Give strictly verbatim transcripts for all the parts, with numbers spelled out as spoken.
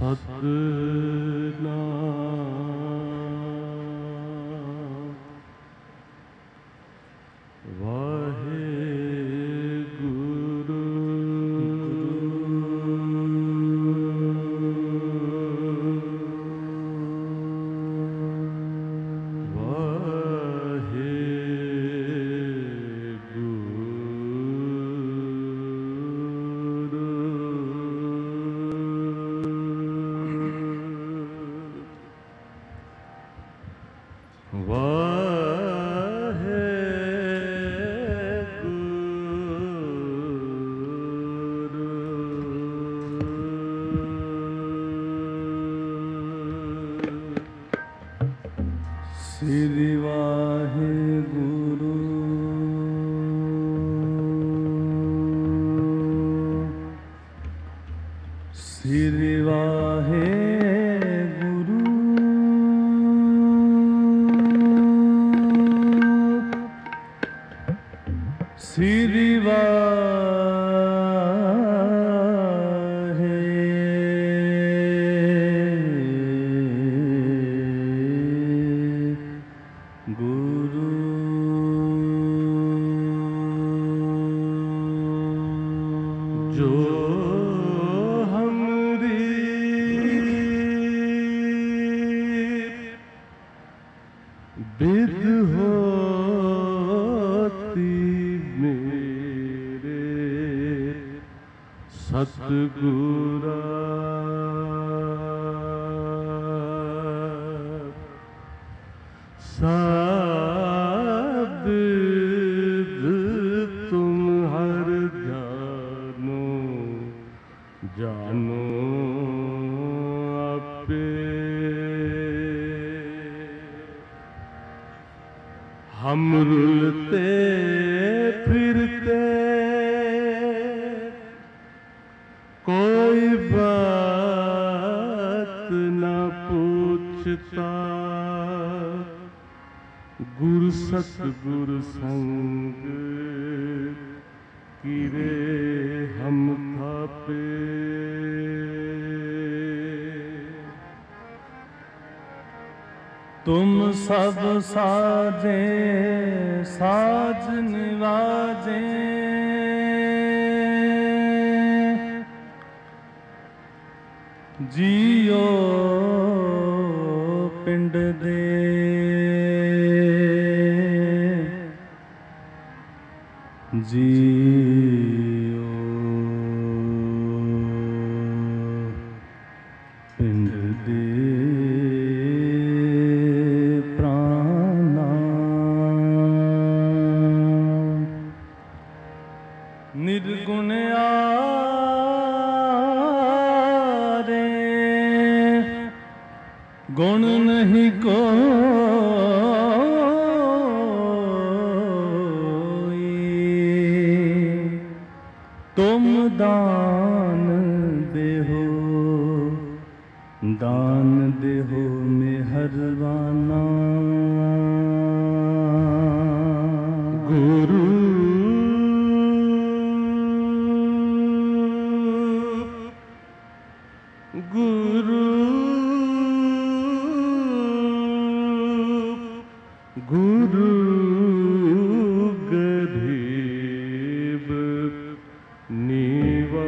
ਸਤਿਨਾਮ ਵਾਹਿਗੁਰੂ ਸ੍ਰੀ ਵਾਹਿਗੁਰੂ ਸ੍ਰੀ ਵਾਹਿਗੁਰੂ ਸ੍ਰੀ बिद होती मेरे सतगुरा सब तुम हर जानो जानो आपे हम रुलते फिरते कोई बात न पूछता गुरु सतगुरु संग किरे हम थापे तुम सब साजे साज निवाजे जियो पिंड दे जियो पिंड दे निर्गुण आरे गुण नहीं कोई तुम दान देहो दान देहो मेहरबाना गुरु गुरु गुरु गरीब नीवा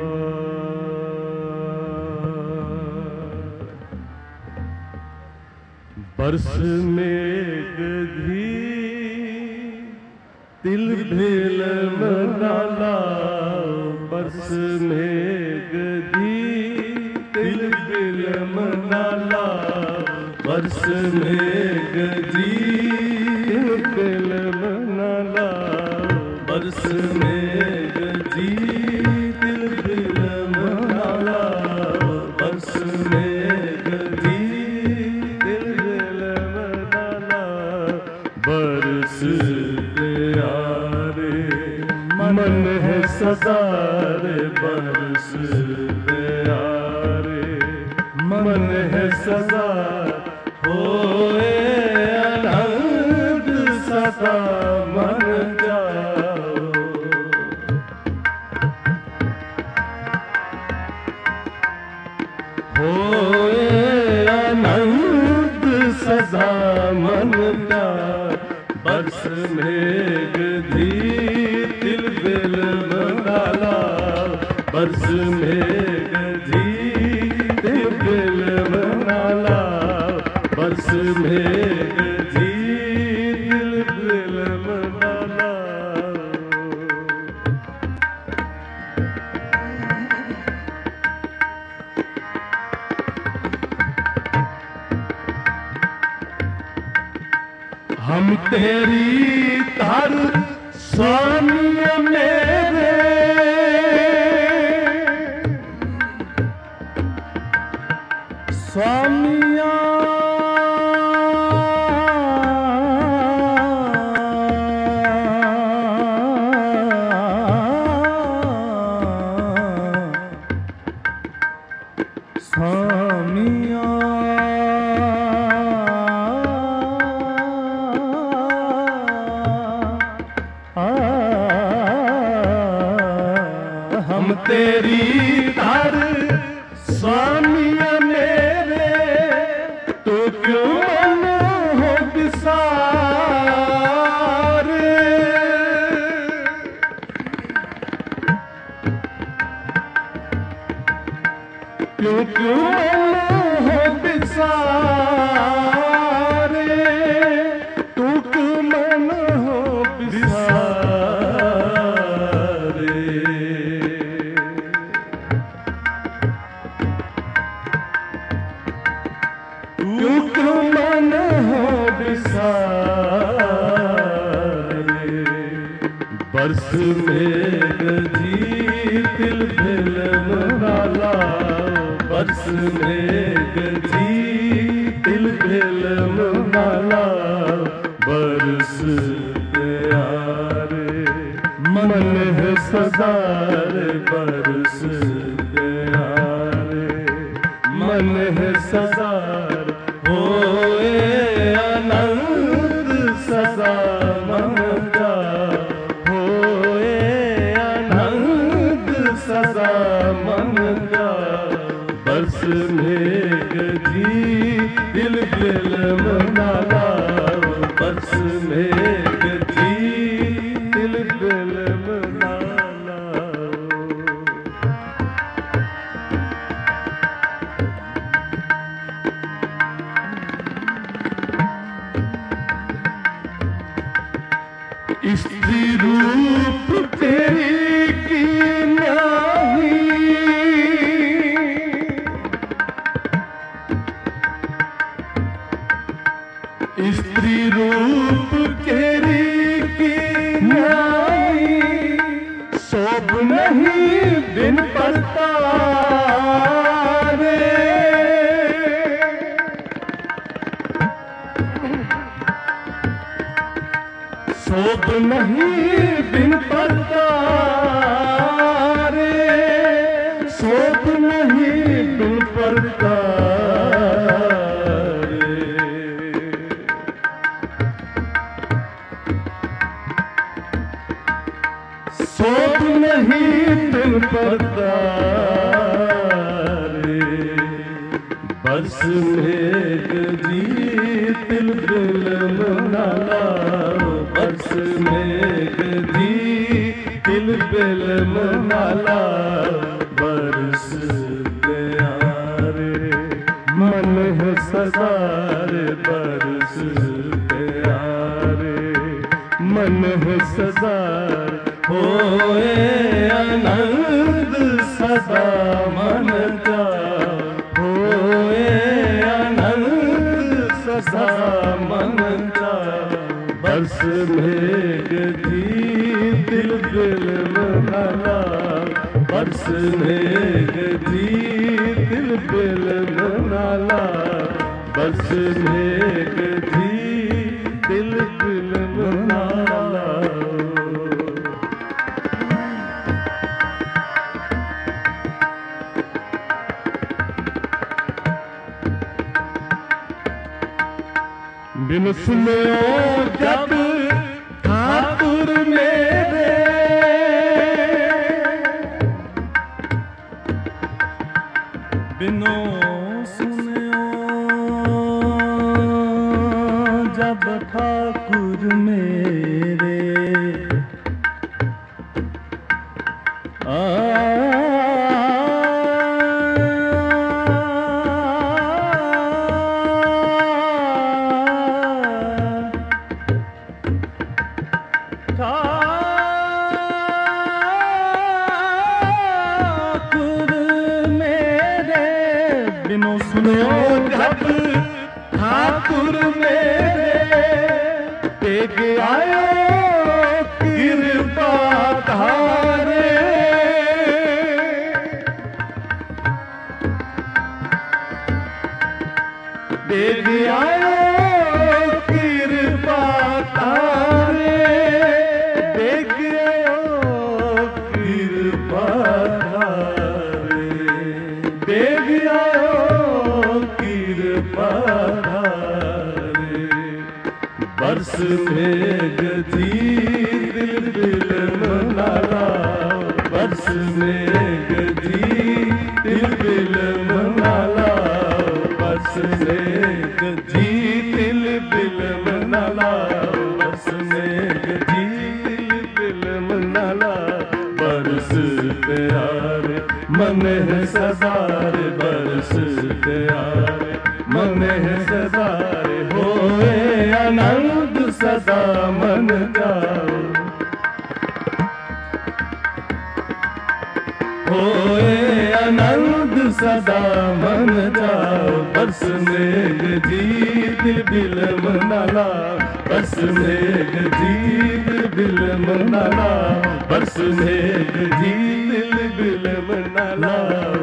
बरस में गधी तिल भेल मनाला बरस में गधी तिल बिल मनाला बरस में गधी तिल बिल मनाला बरस में गधी तिल बिल मनाला बरस में गधी तिल बिल मनाला बरस प्यारे मन है सदा रे बरस प्यारे मन है सदा होए आनंद सदा मन जाओ होए आनंद सदा मन का, बरस मेघ धी तिल बिल डाला, बरस मेघ धी तिल बिल डाला, बरस मेघ धी तिल बिल डाला। हम तेरी तार स्वामी मेरे, स्वामिया स्वामिया हम तेरी तार स्वामी मेरे, तो क्यों मन हो विसार, क्यों क्यों मन हो विसार, तू क्यों मन हो विसार। बरस मेघ धी तिल बिल डाला, बरस मेघ धी तिल बिल डाला, बरस प्यारे मन है सदा रे, बरस प्यारे मन है सदा, होए आनंद सदा मन का, होए आनंद सदा मन का, बरस मेघ धी दिल बिल डाला, बरस मेघ धी दिल बिल डाला। स्त्री रूप तेरी की नाही, स्त्री रूप तेरी की नाही, शोभ नहीं बिन परता रे, शोभ नहीं बिन परता रे, शोभ नहीं बिन परता रे। शोभ नहीं बिन परता रे, बरस मेघ धी तिल बिल डाला, बरस मेघ धी तिल बिल डाला, बरस प्यारे मन है सदा रे, बरस प्यारे मन है सदा, होए आनंद सदा मन का, होए आनंद सदा मन का, बरस मेघ धी दिल बिल डाला, बरस मेघ धी दिल बिल डाला, बरस मेघ धी दिल बिल डाला। बिन सुनो जब ठाकुर मेरे, बिनो सुनियो जब ठाकुर मेरे आ ठाकुर मेरे टेक आयो कृपा धारे टेक आयो कृपा धारे टेक आयो कृपा धारे टेक आयो कृपा बरस मेघ धीर दिल मनाला बरस मेघ धीर दिल मनाला बरस मेघ धीर दिल मनाला बरस मेघ धीर दिल मनाला बरस प्यारे मन है सदारे बरस प्यारे मन है सदारे होए आनंद सदा मन जाओ होए आनंद सदा मन जाओ बरस मेघ धीर बिल मनाला बरस मेघ धीर बिल मनाला बरस मेघ धीर बिल मनाला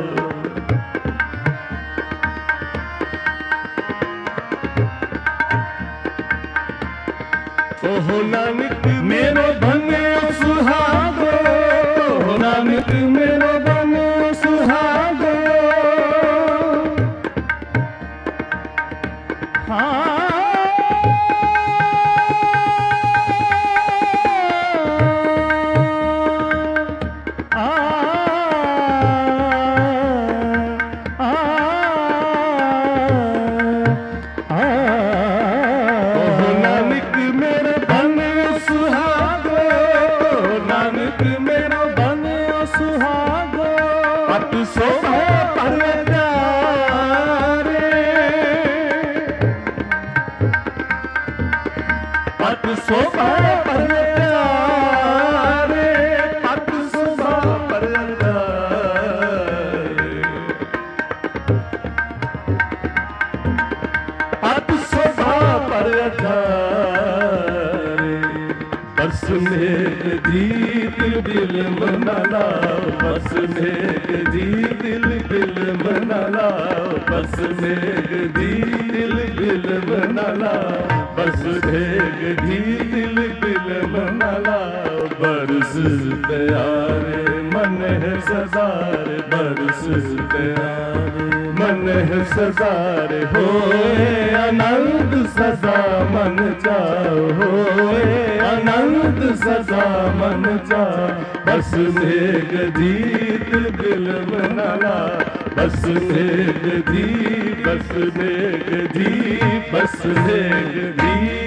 ओहो नानक मेरो बने सुहागो ओहो नानक मेरो बने सुहागो हाँ शोभा पर प्यारे पत शोभा पर पत शोभा पर बस मेघ धीर दिल मनाला बस मेघ धीर दिल मनाला बस मेघ धीर दिल मनाला बस मेघ धीर दिल मनाला बरस प्यारे मन है सदारे बरस प्यारे मन है सदारे होए आनंद सदा मन जाओ होए आनंद सदा मन जाओ बस मेघ धीर दिल मनाला बस मेघ धीर बस मेघ धीर बस मेघ धीर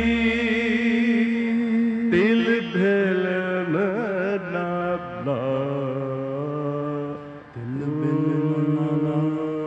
दिल दिल मनाला दिल दिल मनाला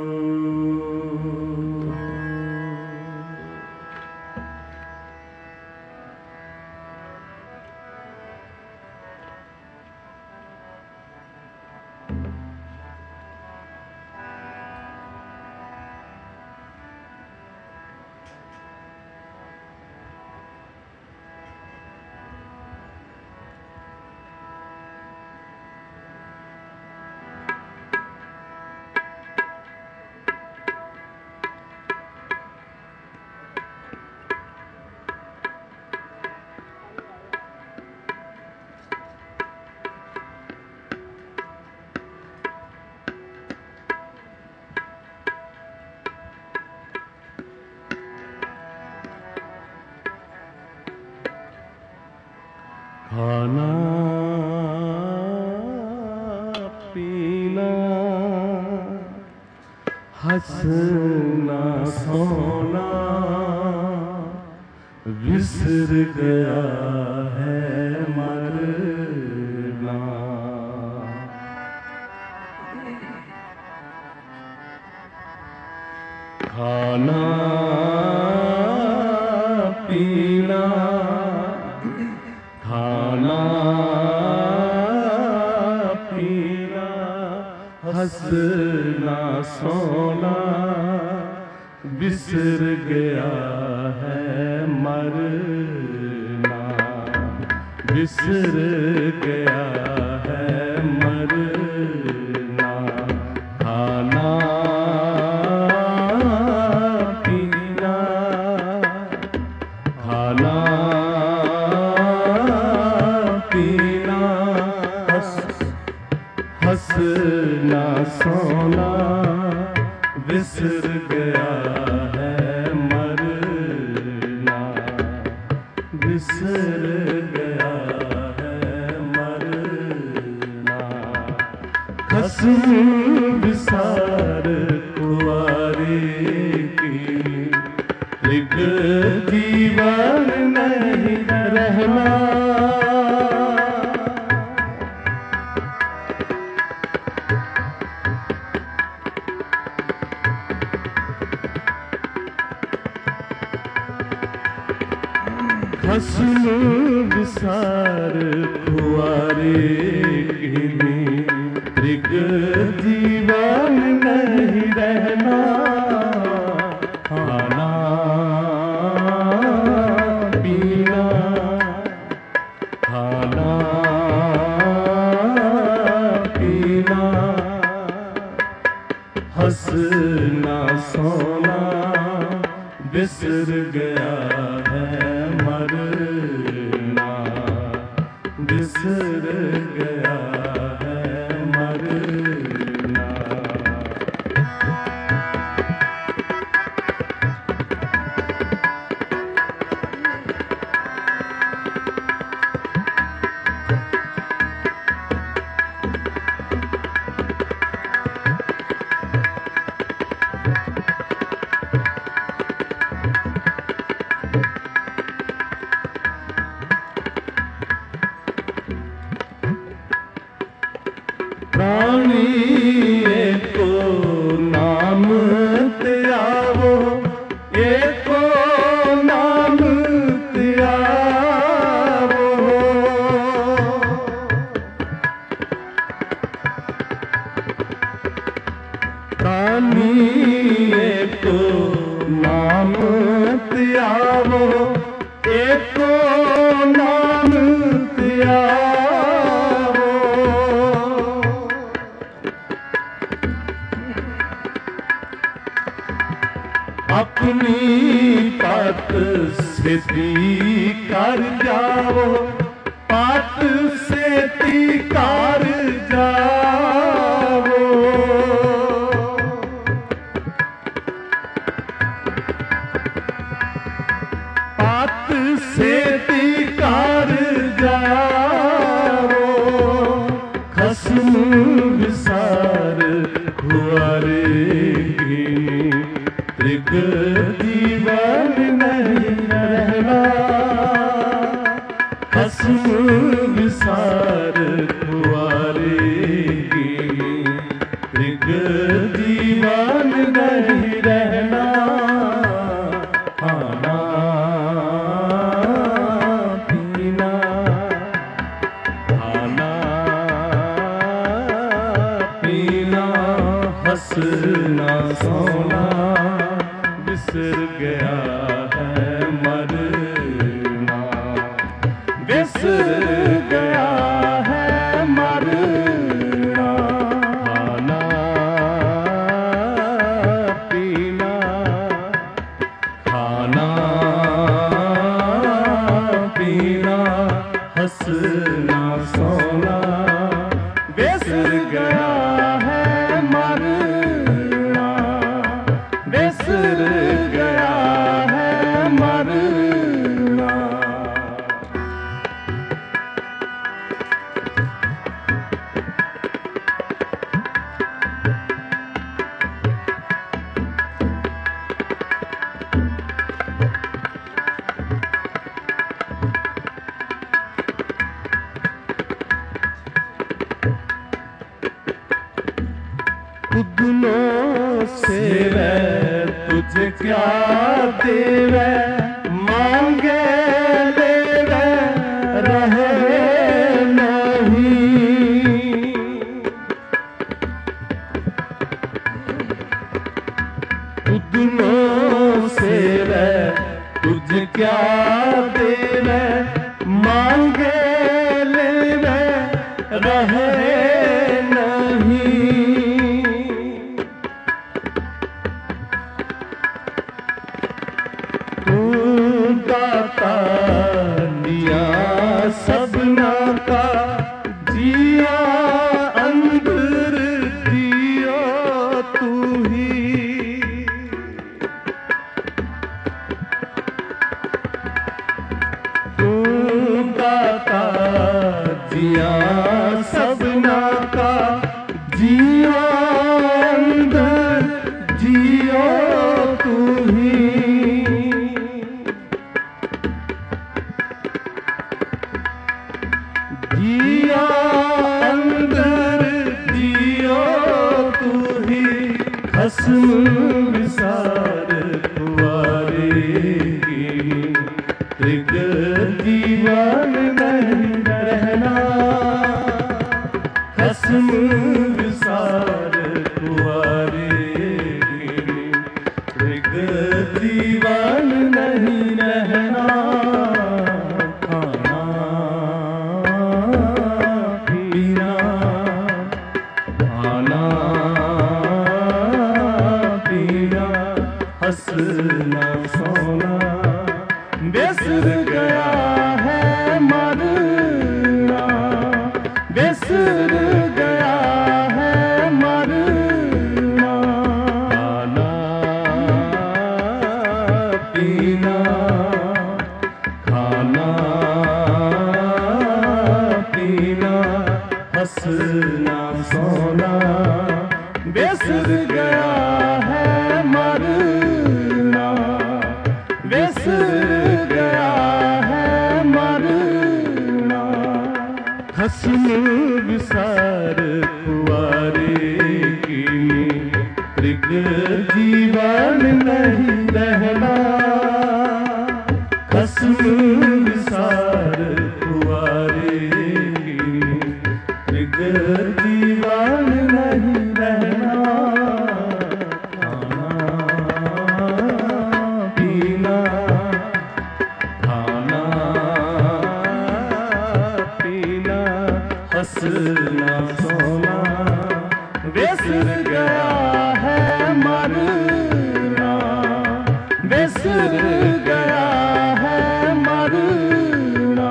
खाना पीना हंसना सोना बिसर गया है मरना। खाना पीना खाना पीना हंसना सोना बिसर गया है मरना। बिसर गया है मरना। खाना पीना खाना पीना हंसना सोना बिसर गया है मरना। बिसर गया है मरना। खस्म विसार कुंवारे की एक जीवन नहीं रहना। खस्म विसार कुंवारे की एक जीवन नहीं रहना। खाना पीना खाना पीना हंसना सोना बिसर गया है मरना। बिसर गया है मरना। प्राणी एको नाम त्यागो एको नाम त्यागो। प्राणी एको नाम त्यागो एको नाम त्यागो। अपनी पात सेती कर जाओ पात सेती कर जाओ। पात सेती कर जाओ। खस्म विसार कुंवारे की एक जीवन नहीं रहना। खस्म विसार कुंवारे की एक जीवन नहीं रहना। खाना पीना खाना पीना हंसना सोना बिसर गया है मरना। बिसर गया है मरना। खाना पीना खाना पीना हंसना सोना बिसर गया है मरना। बिसर गया है मरना। सेवे तुझे क्या देवे, मांगे लेवे रहे नहीं। उदनो सेवे तुझे क्या देवे, मांगे लेवे रहे नहीं। तू दाता दिया सबना का, जिया अंदर जियो तू ही। तू दाता जिया सबना का, जिया अंदर जियो तू ही। जिया अंदर जियो तू ही, खस्म विसार कुंवारे की, त्रिग दीवान नहीं रहना। खस्म विसार कुंवारे की, त्रिग दीवान नहीं रहना। खाना पीना, खाना पीना, हंसना सोना, बिसर गया है मरना, बिसर गया है मरना। खाना पीना, खाना पीना, हंसना सोना, बिसर गया है मरना, बिसर गया है मरना। खस्म विसार कुंवारे की, त्रिग जीवन नहीं रहना। खस्म विसार कुंवारे की, त्रिग जीवन नहीं रहना। खाना पीना, खाना पीना, हंसना सोना, बिसर गया है मरना, बिसर गया है मरना।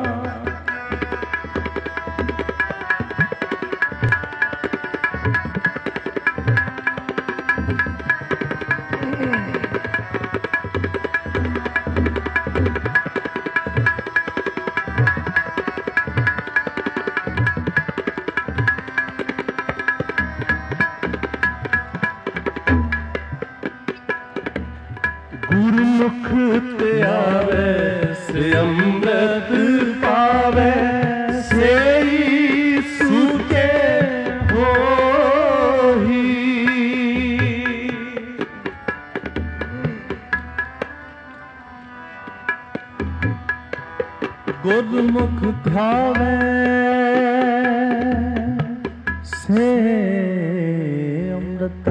गुरुमुख ते आवे से अमृत पावे, सेई सूखे होही। गुरुमुख ध्यावे से अमृत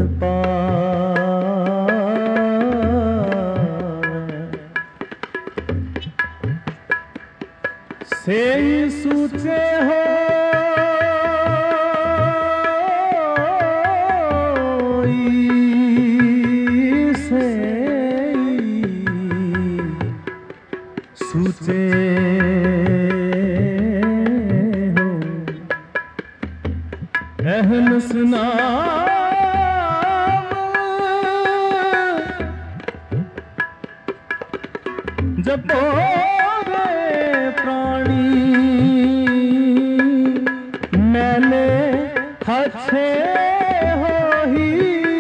से सूचे हो से सूचे हो अहनस नाम जपो मैंने हथे हो ही।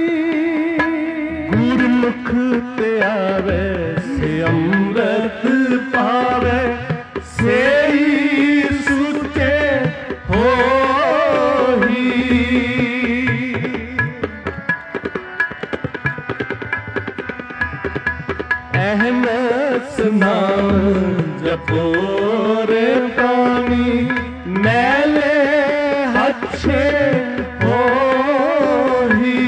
गुरुमुख ते आवे से अमृत पावे, से सूचे हो ही। ਅਹਮਦ ਨਾਮ ਜਪੋ ਰੇ ਪ੍ਰਾਣੀ, ਮੈਲੇ ਹੱਛੇ ਹੋਹੀ।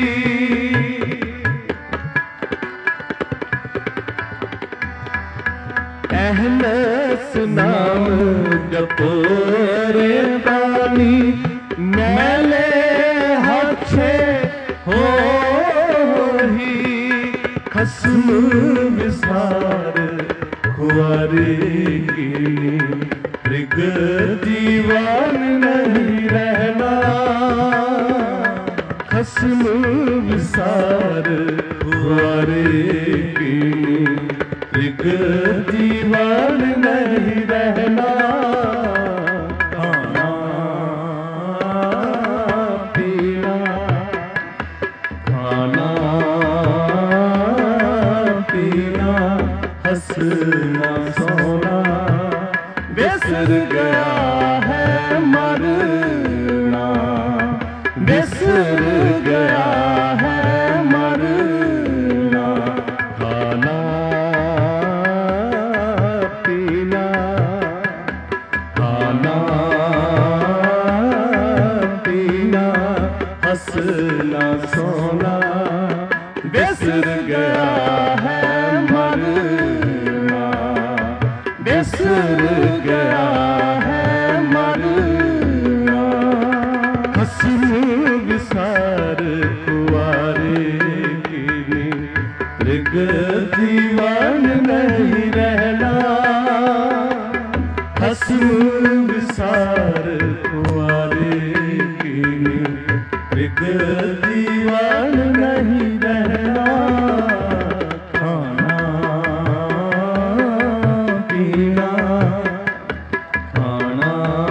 ਅਹਮਦ ਨਾਮ ਜਪੋ ਰੇ ਪ੍ਰਾਣੀ, ਮੈਲੇ ਹੱਛੇ ਹੋਹੀ। ਖਸਮ ਵਿਸਾਰ ਖੁਆਰੀ ਕੀਨੀ, ਮ੍ਰਿਗ ਜੀਵਨ ਨਹੀਂ ਰਹਿਣਾ। ਖਸਮ ਵਿਸਾਰ ਖੁਆਰੀ ਕੀਨੀ, ਮ੍ਰਿਗ ਜੀਵਨ ਨਹੀਂ ਰਹਿਣਾ। ਖਾਣਾ ਪੀਣਾ, ਖਾਣਾ ਪੀਣਾ, ਹੱਸਣਾ ਸੋਣਾ, ਬਿਸਰ ਗਿਆ ਹੈ ਮਰਨਾ। ਬਿਸਰ ਗਿਆ ਹੈ ਮਰਨਾ। ਖਾਣਾ ਪੀਣਾ, ਖਾਣਾ ਪੀਣਾ, ਹੱਸਣਾ ਸੋਣਾ, ਬਿਸਰ ਗਿਆ ਹੈ ਮਰਨਾ। ਬਿਸਰ ਗਿਆ ਹੈ ਮਰਨਾ। ਖਸਮ ਵਿਸਾਰ ਖੁਆਰੇ ਕੀਨੀ, ਮ੍ਰਿਗ ਜੀਵਨ ਨਹੀਂ ਰਹਿਣਾ। ਖਸਮ ਵਿਸਾਰ ਖੁਆਰੇ ਕੀਨੀ, ਮ੍ਰਿਗ ਜੀਵਨ ਨਹੀਂ ਰਹਿਣਾ। ਖਾਣਾ ਪੀਣਾ, ਖਾਣਾ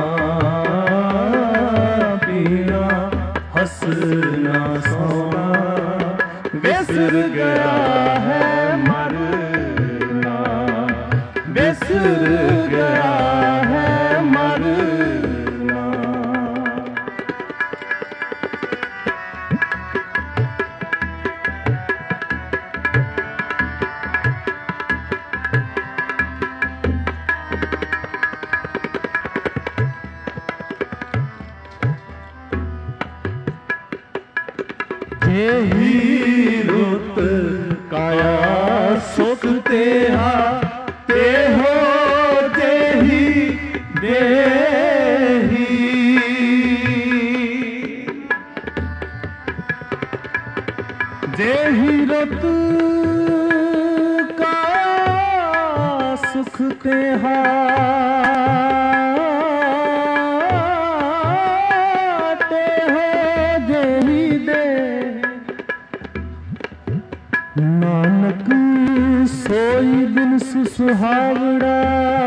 ਪੀਣਾ, ਹੱਸਣਾ ਸੋਣਾ, ਬਿਸਰ ਗਿਆ ਹੈ ਮਰਨਾ। ਬਿਸਰ ਗਿਆ ਹੈ ਮਰਨਾ। ਜਿਹੀ ਰੁੱਤ ਕਾਇਆ ਸੁਖ ਤੇਹਾ, ਤੇਹੋ ਜਿਹੀ ਦੇਹੀ। ਜਿਹੀ ਰੁੱਤ ਕਾਇਆ ਸੁਖ ਤੇਹਾ, ਨਾਨਕ ਸੋਈ ਬਿਨ ਸੁਹਾਵੜਾ।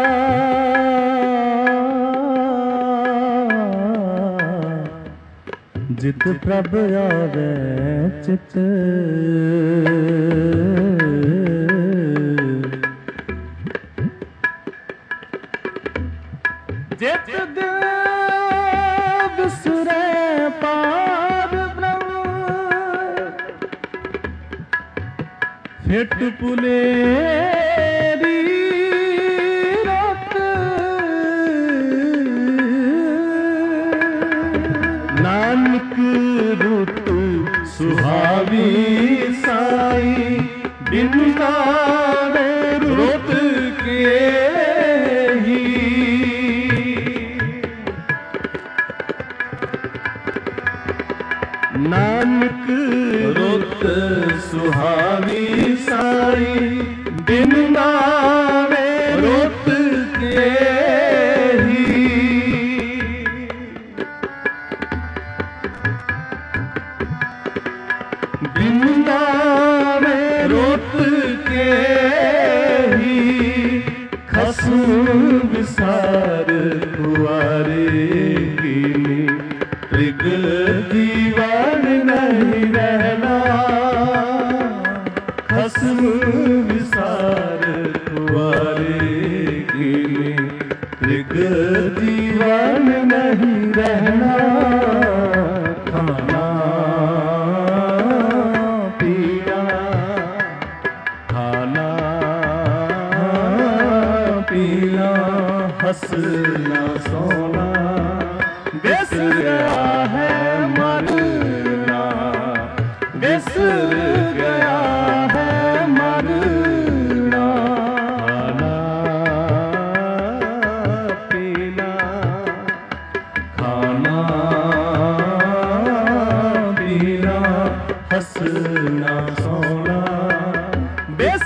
ਜਿਤ ਪ੍ਰਭ ਆਵੇ ਚਿਤ, ਜਿਤ ਦਿਲ ਬਿਸਰੇ ਪਾਰ ਬ੍ਰਹਮ। ਫਿਟ ਪੁਲੇਰੀ ਰਤ, ਨਾਨਕ ਰੁੱਤ ਸੁਹਾਵੀ ਸਾਈ। ਬਿਨ ਨਾਵੇ ਰੁੱਤ ਕੇਹੀ। ਨਾਨਕ ਰੁੱਤ ਸੁਹਾਵੀ ਸਾਈ। ਬਿਨ ਨਾਵੇ ਰੁੱਤ ਕੇਹੀ। ਬਿਨ ਨਾਵੇ ਰੁੱਤ ਕੇਹੀ। ਖਸਮ ਵਿਸਾਰ ਖੁਆਰੇ ਕੀਨੀ, ਮ੍ਰਿਗ ਜੀਵਨ ਨਹੀਂ ਰਹਿਣਾ। ਖਸਮ ਵਿਸਾਰ ਖੁਆਰੇ ਕੀਨੀ, ਮ੍ਰਿਗ ਜੀਵਨ ਨਹੀਂ ਰਹਿਣਾ। ਖਾਣਾ ਪੀਣਾ, ਖਾਣਾ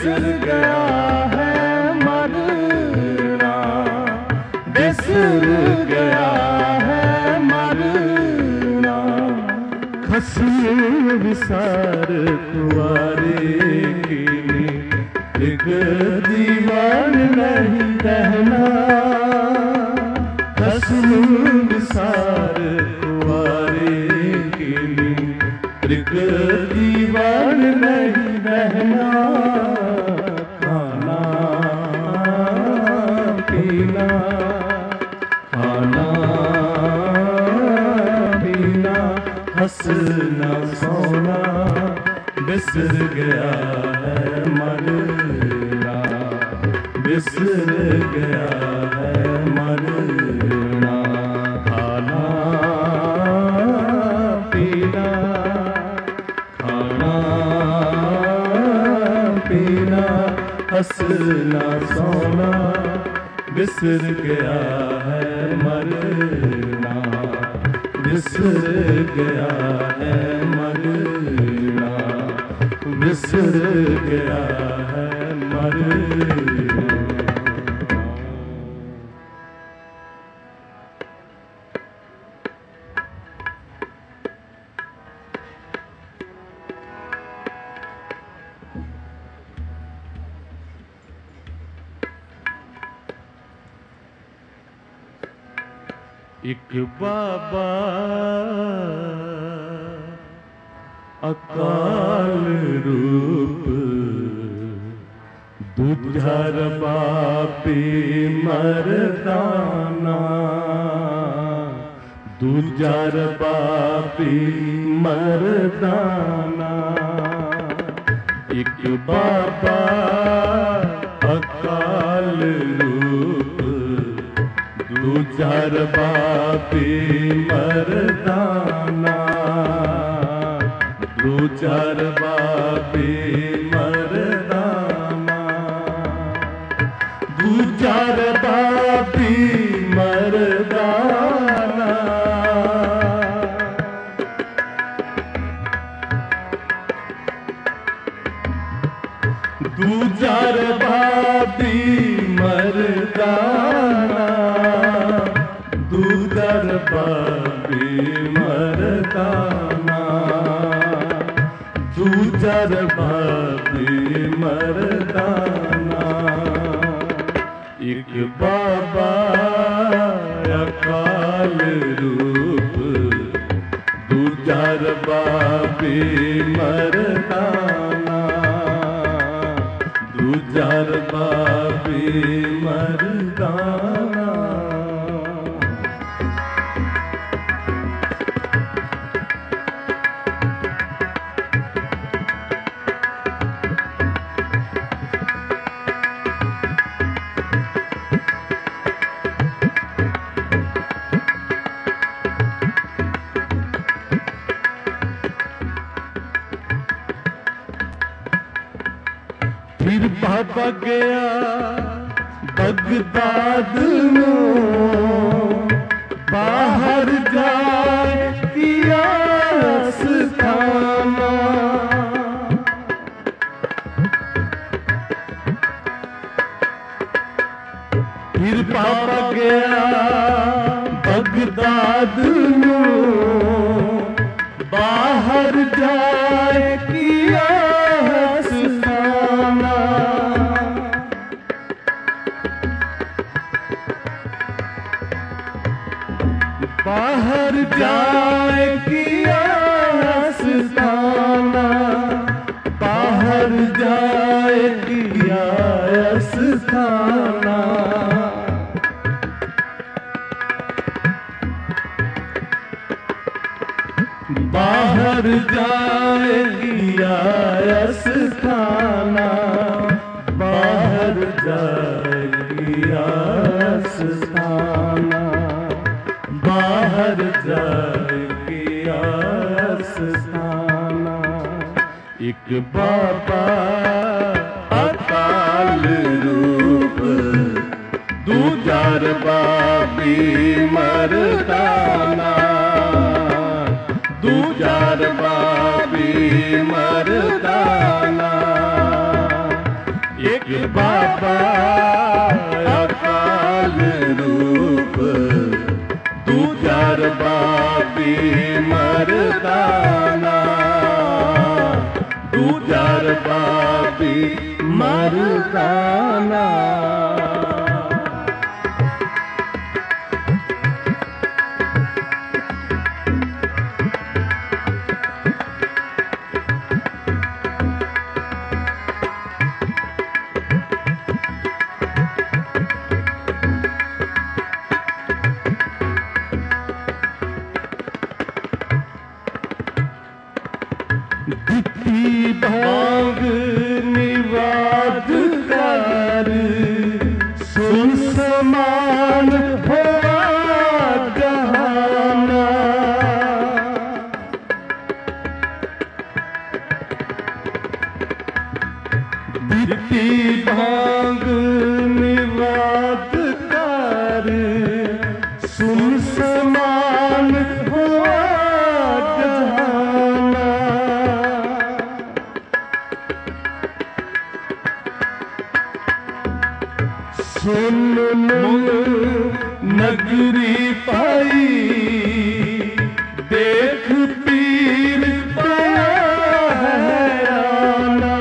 बिसर गया है मरना, बिसर गया है मरना। खसम विसार कुंवारे की एक दीवान नहीं रहना, खसम विसार कुंवारे की एक दीवान नहीं रहना। खाना पीना, खाना पीना, हंसना सोना, बिसर गया है मरना, बिसर गया है मरना। खाना पीना, खाना पीना, हंसना सोना, बिसर गया है मरना, बिसर गया है मरना, बिसर गया है मरना। एक बाबा अकाल रूप, दूजा बापी मरदाना, दूजा बापी मरदाना। एक बाबा अकाल रूप, दूजा बापी मरदाना, दूजा बापी मरदाना, दूजा बापी मरदाना। दूजा बापी मरदाना, दूजा बापी मरदाना, दूजा बापी मरदाना। एक बाबा अकाल रूप, दूजा बापी मरदाना, दूजा बापी मरदाना। फिर बाबा गया बगदाद में, बाहर जाए किया स्थाना। फिर बाबा गया बगदाद में, बाहर जाए किया स्थाना। बाहर जाए किया स्थाना, बाहर जाए किया स्थाना। बाहर जाए किया स्थाना, बाहर जाए किया स्थाना, बाहर जाए किया स्थाना। एक बाबा अकाल रूप, दूजा बापी मरदाना, दूजा बापी मरदाना, बाबा अकाल रूप दूजा रबाबी मर्दाना दूजा रबाबी मर्दाना दिखी भांग निवाद कर सुन समान हुआ जहाना दिखी भांग निवाद कर सुन समान हुआ सुन नगरी पाई देख पीर पाया हैराना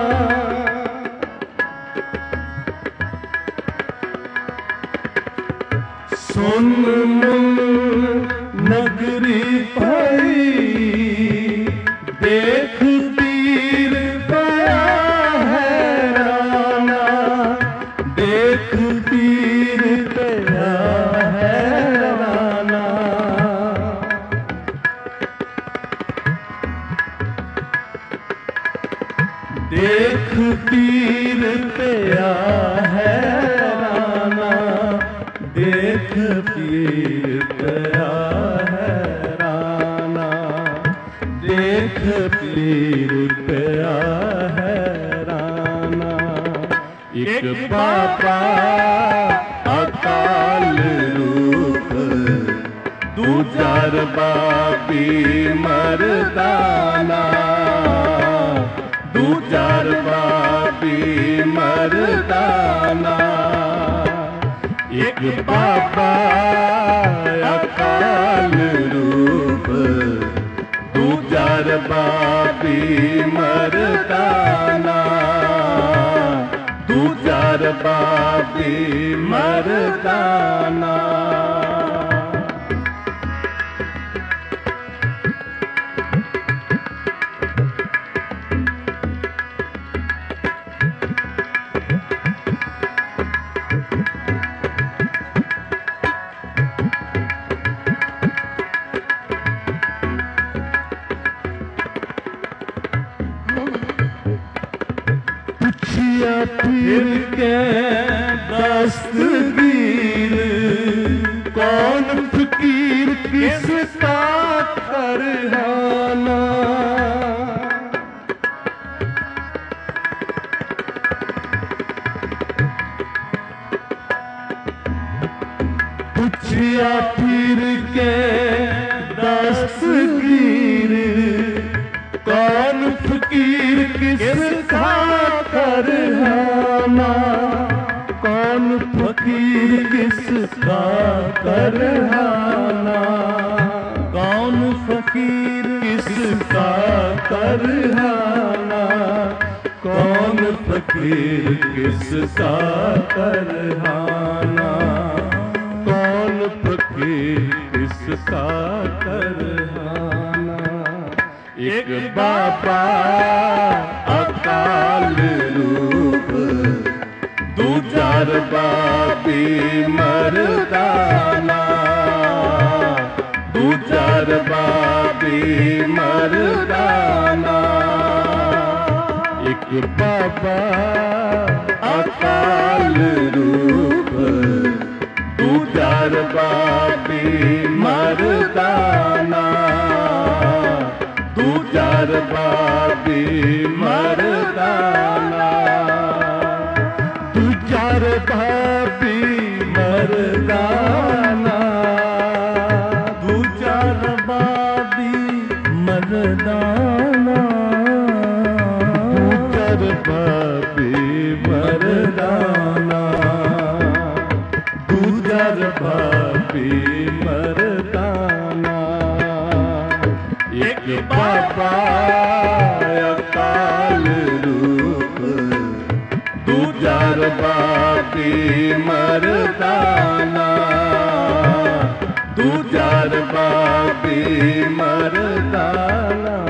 सुन नगरी पाई देख पीर पाया हैराना देख पीर गया हैराना देख पीर गया हैराना देख पीर गया हैराना देख पीर गया हैराना एक बाबा अकाल रूप दूजा रबाबी मर्दाना दूजा रबाबी मर्दाना एक बाबा अकाल रूप दूजा रबाबी मर्दाना दूजा रबाबी मर्दाना पूछिया फिर के दस्तगीर कौन फकीर किसका करहाना पूछिया फिर के दस्तगीर कौन फकीर किसका करहाना कौन फकीर किसका करहाना कौन फकीर किसका करहाना कौन फकीर किसका करहाना कौन फकीर किसका करहाना एक बाबा अकाल रूप दूजा रबाबी मर्दाना दूजा रबाबी मर्दाना एक बाबा अकाल रूप दूजा रबाबी मर्दाना दूजा रबाबी मर्दाना दूजा रबाबी मर्दाना दूजा रबाबी मर्दाना दूजा रबाबी मर्दाना भी मर्दाना। एक बाबा अकाल रूप, दूजा बाबी मर्दाना, दूजा बाबी मर्दाना।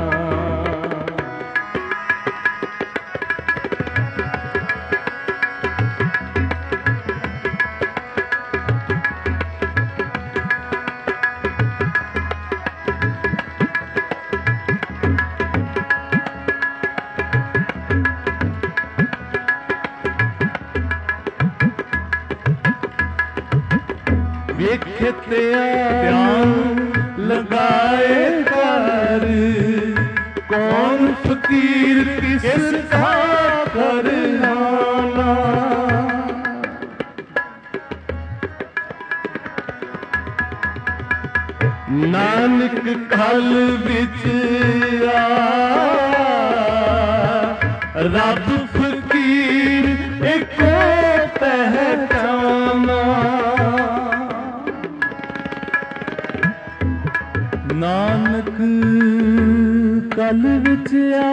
वेखते ध्यान लगाए कर, कौन फकीर किसका करना। नानक खल विच आया, रब फकीर एको पहचाना। नानक कल विच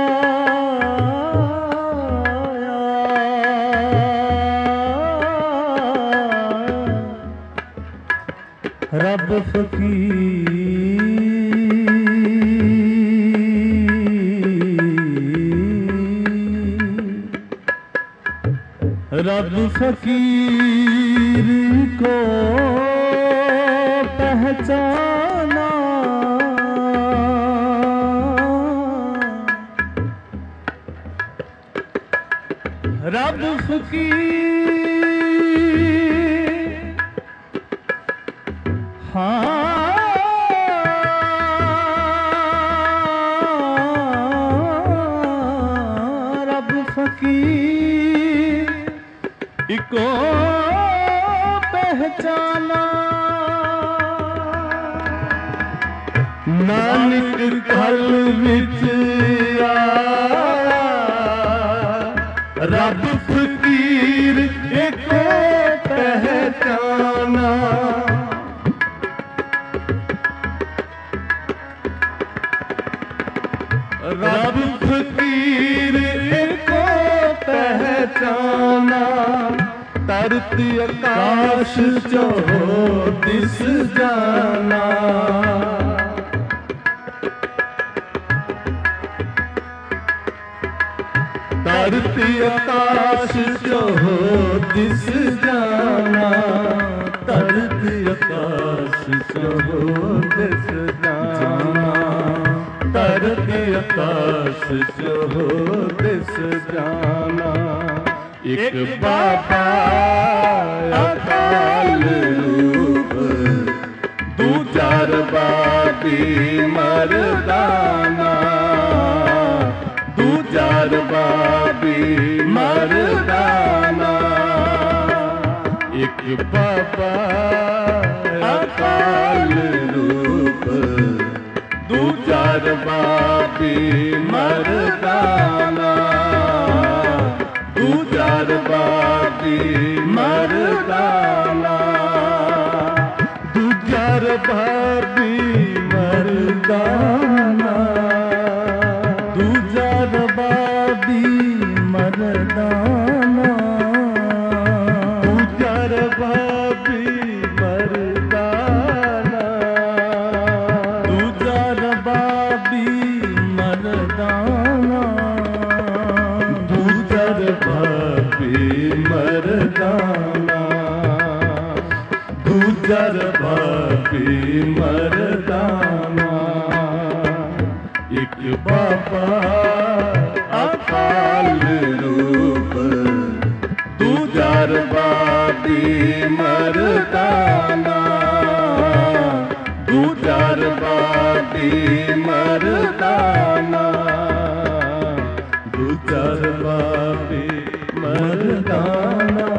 आया, रब फकीर, रब फकीर को पहचाना। रब फकीर, हाँ रब फकीर इको पहचाना। नानक कल विच आया, रब फकीर एको पहचाना। रब फकीर एको पहचाना। धरती आकाश जो दिस जाना, धरती आकाश जो दिस जाना, धरती आकाश जो दिस जाना, धरती आकाश जो दिस जाना। एक बाबा अकाल रूप, दूजा बाबी मर्दाना, दूजा बाबी मर्दाना। एक बाबा अकाल रूप, दूजा बाबी मर्दाना, दूजा बाबी मर्दाना, दूजा बाबी मर्दाना, दूजा बाबी मर्दाना, दूजा बाबी मर्दाना, दूजा बाबी मर्दाना, दूजा बाबी मर्दाना, दूजा बाबी मर्दाना। एक बाबा अकाल रूप, दूजा बाबी मर्दाना, दूजा बाबी मर्दाना, दूजा बाबी मर्दाना।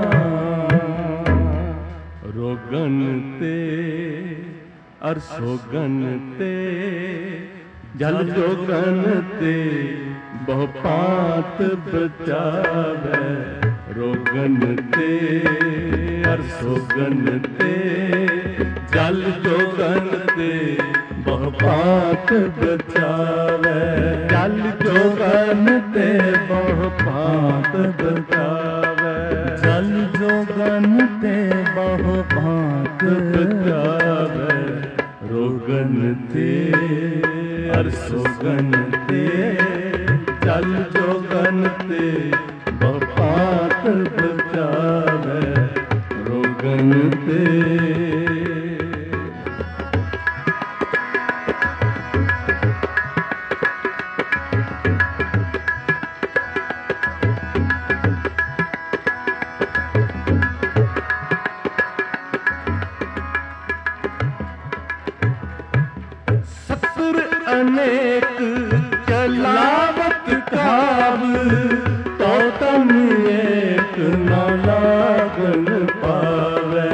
रोगन ते अर सोगन ते, जल जोगन ते बहु पात बचावे। रोगन ते अर सोगन ते, जल जोगन ते बहु भांत बचावे। जल जोगन ते बहु भांत बचावे। जल जोगन ते बहु भांत बचावे। रोगन ते अर सोगन ते जल जोगन ते बहु भांत बचावे। रोगन ते अनेक चलावत काब तो तम एक न लागन पावे।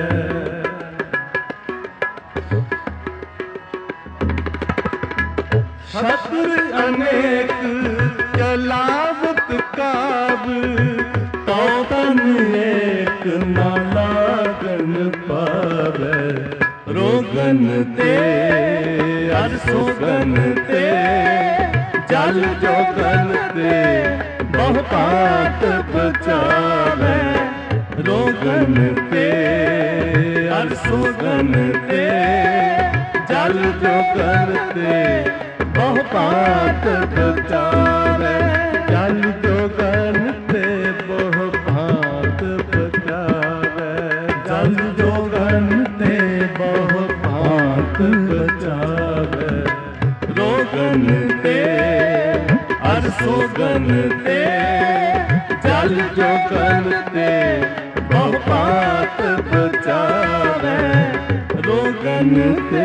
शस्त्र अनेक चलावत काब तो तम एक न लागन पावे। रोगन ते अर सोगन ते जल जोगन ते बहु भांत बचावे। रोगन ते अर सोगन ते जल जोगन ते बहु भांत बचावे। जल जोगन ते बहु भांत बचावे। जल जोगन ते बहु भांत बचावे। रोगन ते अर सोगन ते जल जोगन ते बहु भांत बचावे। रोगन ते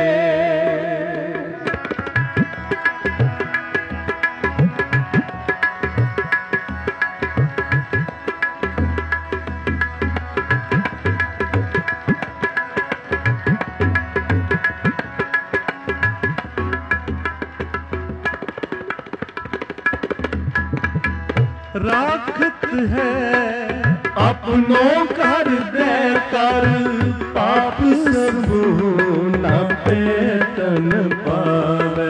राखत है अपनों कर दे कर पाप सब न पेटन पावे।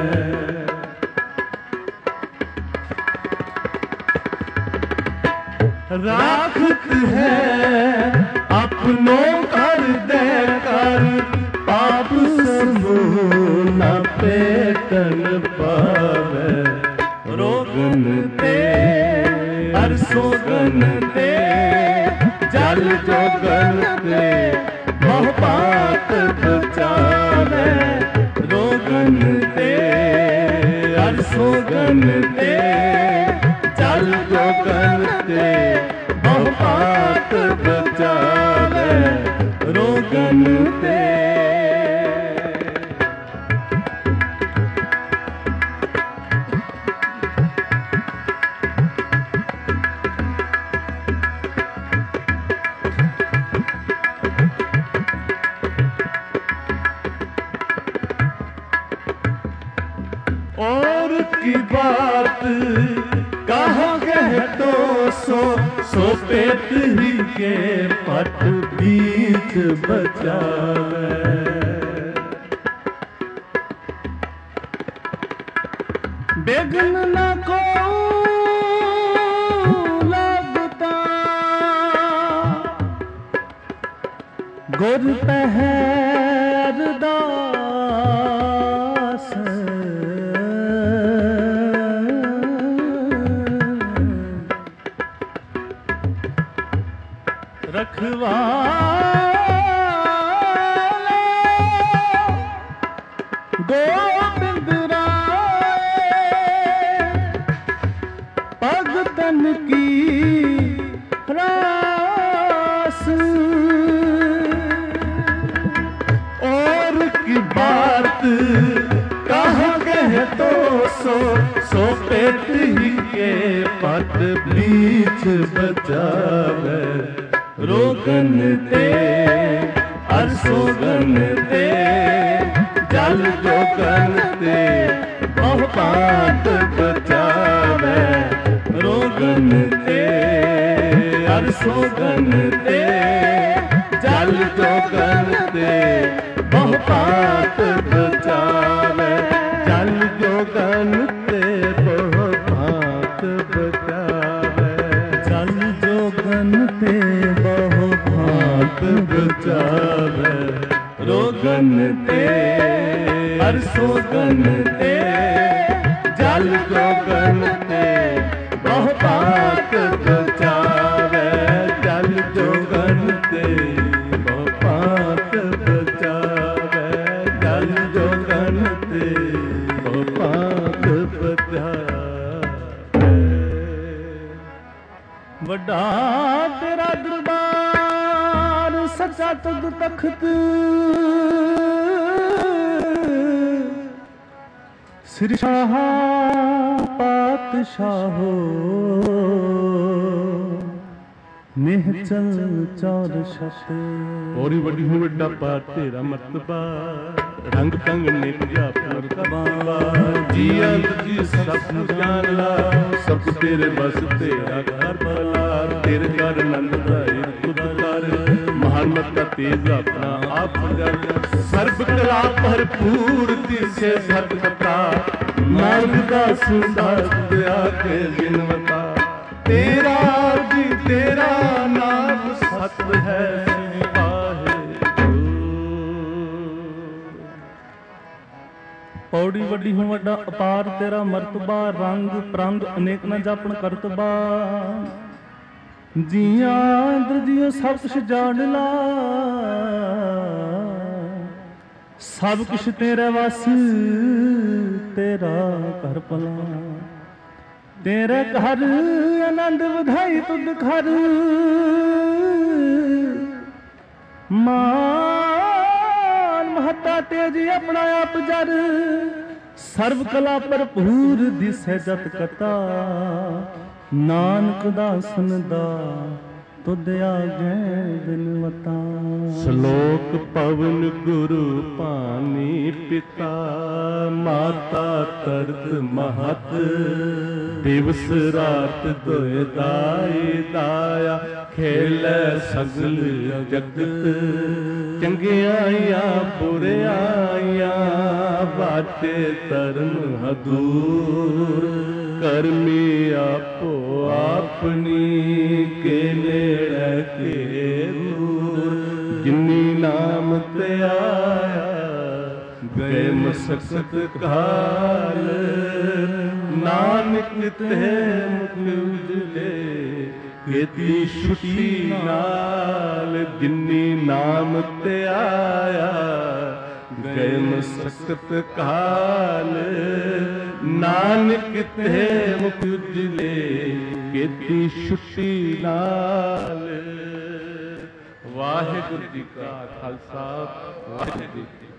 राखत है अपनों कर दे कर पाप सब न पेटन पावे। रोगन ते अर सोगन ते जल जोगन ते बहु भांत बचावे। रोगन ते अर सोगन ते जल जोगन ते बहु भांत बचावे। रोगन ते और की बात कहा गए तो सो सो पेट ही के पट बीच बचावे। बेगन न को लगता गुर पहरदा रखवाला गोबिंद राय भगतन की रास। और की बात कहा गए तो सो सो पेट ही के पट बीच बचावे। रोगन ते अर सोगन ते जल जोगन ते बहु भांत बचावे। रोगन ते अर सोगन ते जल जल जोगन ते बहु भांत बचावे, जल जोगन ते बहु भांत बचावे, जल जोगन ते बहु भांत बचावे, रोगन ते हर सोगन ते, जल जोगन ते बहु भांत बचावे, जल जोगन ते बहु भांत बचावे, जल जोगन ते बहु भांत बचावे। वड्डा तेरा दरबार सच्चा तुद तख्त, श्री शाह पातशाहो निहचल चौर शत। औरी वड्डी हूँ वड्डा पार तेरा मर्तबा, रंग तंग नित्या पुरतबा, जी अंत जी सब जान ला, सब तेरे बस तेरा कर भला, तेरे कर नंद दाई खुद कर, महानत का तेज अपना आप कर, सर्व कला भरपूर दिसे सतवता, नानक का सुदास आके बिनवता, तेरा जी तेरा नाम सत है पौड़ी वड्डी हूँ वड्डा अपार तेरा मर्तबा, रंग प्रंग अनेक न जापन करतबा, जिया इंद्र जियो सब कुछ जान ला, सब कुछ तेरे वस तेरा कर भला, तेरे घर आनंद बधाई तुद घर, मान महता तेज अपना आप जर, सर्व कला भरपूर दिसै जत कता, नानक दासन दा तुद आगे बिनवता। श्लोक पवन गुरु पानी पिता, माता तरत महत, दिवस रात दोए दाई दाया, खेलै सगल जगत, चंगियाइयां बुरियाइयां, बाटे तरन हदूर, करमी आपो आपनी, के नेड़े के दूर, जिन्नी नाम ते आया, गए मसकत काल, नानक ते मुख उजले, केती छुट्टी नाल, जिन्नी नाम ते आया, गए मसकत काल, नानक ते मुख उजले, केती छुट्टी नाल। वाहिगुरू जी का खालसा, वाहिगुरू जी